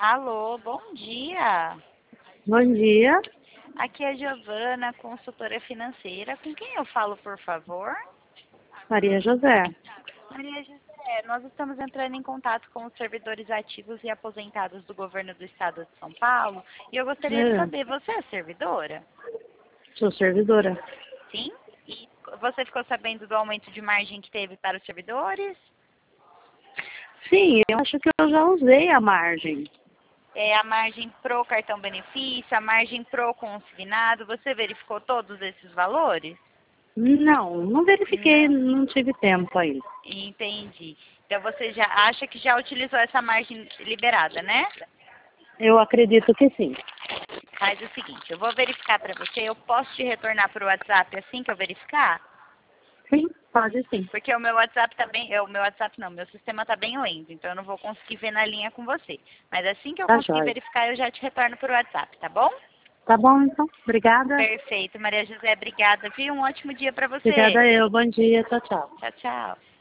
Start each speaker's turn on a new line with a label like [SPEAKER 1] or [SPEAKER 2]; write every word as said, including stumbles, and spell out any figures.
[SPEAKER 1] Alô, bom dia.
[SPEAKER 2] Bom dia,
[SPEAKER 1] Aqui é a Giovana, consultora financeira. Com quem eu falo, por favor?
[SPEAKER 2] Maria José.
[SPEAKER 1] Maria José, nós estamos entrando em contato com os servidores ativos e aposentados do governo do estado de São Paulo e eu gostaria de
[SPEAKER 2] É,
[SPEAKER 1] saber, você é servidora?
[SPEAKER 2] sou servidora.
[SPEAKER 1] Sim? E você ficou sabendo do aumento de margem que teve para os servidores?
[SPEAKER 2] Sim, eu acho que eu já usei a margem.
[SPEAKER 1] É, a margem pro cartão benefício, a margem pro consignado, você verificou todos esses valores?
[SPEAKER 2] Não, não verifiquei,
[SPEAKER 1] Não.
[SPEAKER 2] não tive tempo aí.
[SPEAKER 1] Entendi. Então você já acha que já utilizou essa margem liberada, né?
[SPEAKER 2] Eu acredito que sim.
[SPEAKER 1] Faz o seguinte, eu vou verificar para você, eu posso te retornar para o WhatsApp assim que eu verificar?
[SPEAKER 2] Sim, pode sim.
[SPEAKER 1] Porque o meu WhatsApp tá bem, o meu WhatsApp não, meu sistema tá bem lento, então eu não vou conseguir ver na linha com você. Mas assim que eu
[SPEAKER 2] Tá
[SPEAKER 1] conseguir
[SPEAKER 2] jóia.
[SPEAKER 1] verificar, eu já te retorno para o WhatsApp, tá bom?
[SPEAKER 2] Tá bom, então. Obrigada.
[SPEAKER 1] Perfeito, Maria José, obrigada, viu? Um ótimo dia para você.
[SPEAKER 2] Obrigada eu. Bom dia. Tchau, tchau.
[SPEAKER 1] Tchau, tchau.